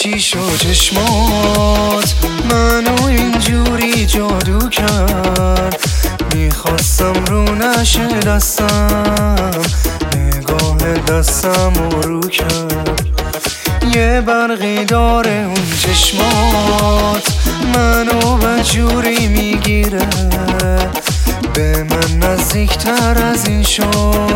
چی شد چشمات منو اینجوری جادو کرد؟ میخواستم رو نشه دستم، نگاه دستم رو کرد. یه برقی داره اون چشمات منو بجوری میگیره، به من نزدیکتر از این شو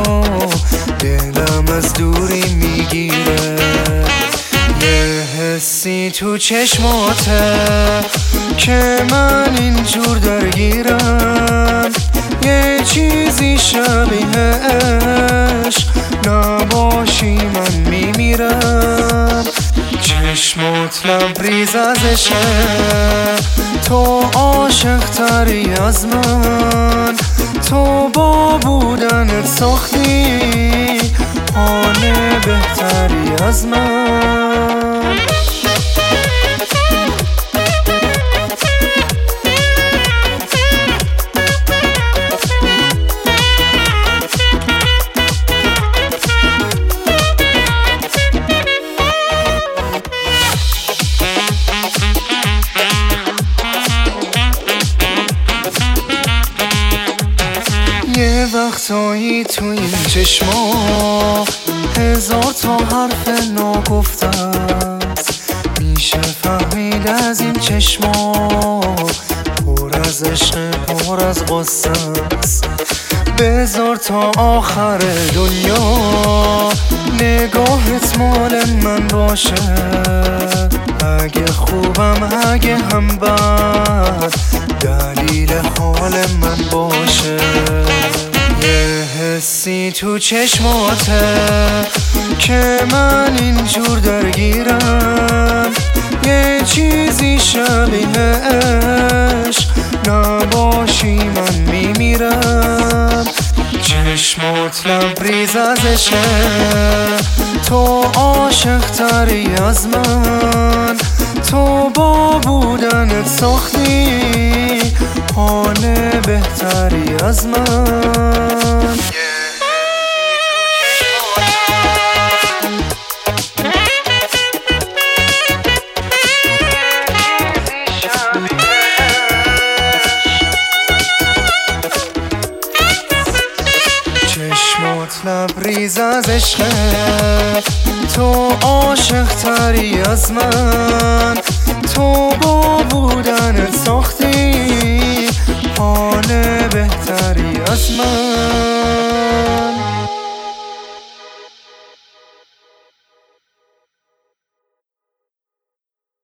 دلم از دوری میگیره. یه حسی تو چشماته که من اینجور درگیرم، یه چیزی شبیه عشق نباشی من میمیرم. چشمات لبریز از عشقه، تو عاشق تری از من، تو با بودنت ساختی حال بهتری از من. یه وقتایی تو این چشما هزار تا حرف ناگفته است، میشه فهمید از این چشما پر از عشق پر از غصه است. بذار تا آخر دنیا نگاهت مال من باشه، اگه خوبم اگه هم بد دلیل حال من باشه. یه حسی تو چشماته که من اینجور درگیرم، یه چیزی شبیه عشق نباشی من میمیرم. چشمات لبریز از عشقه، تو عاشق تری از من، تو با بودنت ساختی حال بهتری از من. چشمات لبریز از عشقه، تو عاشق تری از من، تو با بودنت ساختی حال بهتری از من.